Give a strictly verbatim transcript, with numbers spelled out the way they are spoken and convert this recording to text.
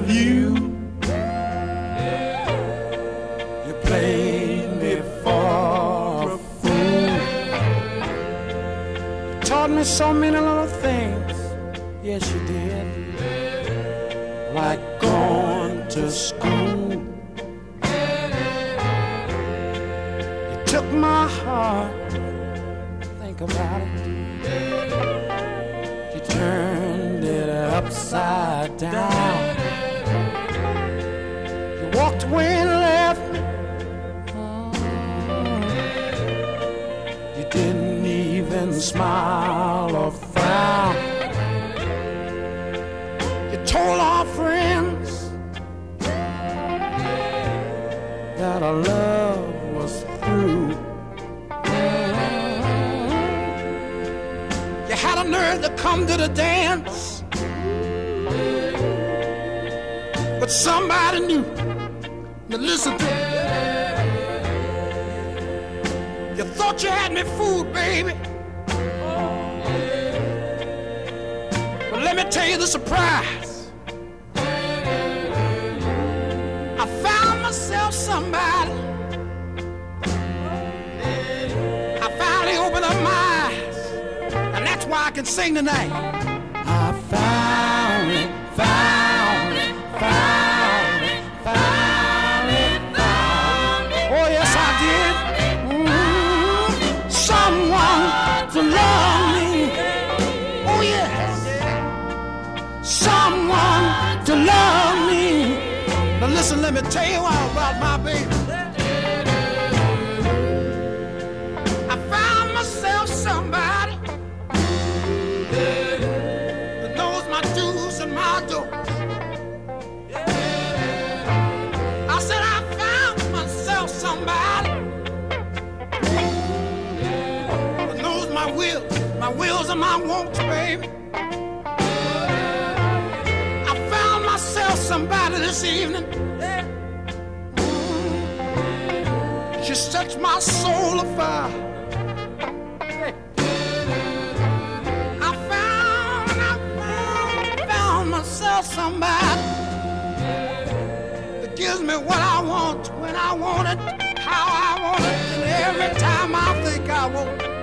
you. You played me for a fool. You taught me so many little things. Yes, you did. Like going to school. You took my heart. Think about it. You turned it upside down. You walked away and left me. You didn't even smile or frown. You told our friends that our love was through. You had a nerve to come to the dance, but somebody knew. Now listen to me. You thought you had me fooled, baby. But let me tell you the surprise. I found myself somebody. I finally opened up my eyes, and that's why I can sing tonight. I found it, found it, found it, found it, found it. Oh yes, I did. Mm-hmm. Someone to love me. Oh yes. Someone to love me. Now listen, let me tell you all about my baby. I found myself somebody that knows my do's and my don'ts. I said I found myself somebody that knows my will, my wills and my wants, baby. I found myself somebody this evening. She sets my soul afire. I found, I found, found myself somebody that gives me what I want, when I want it, how I want it, and every time I think I want it.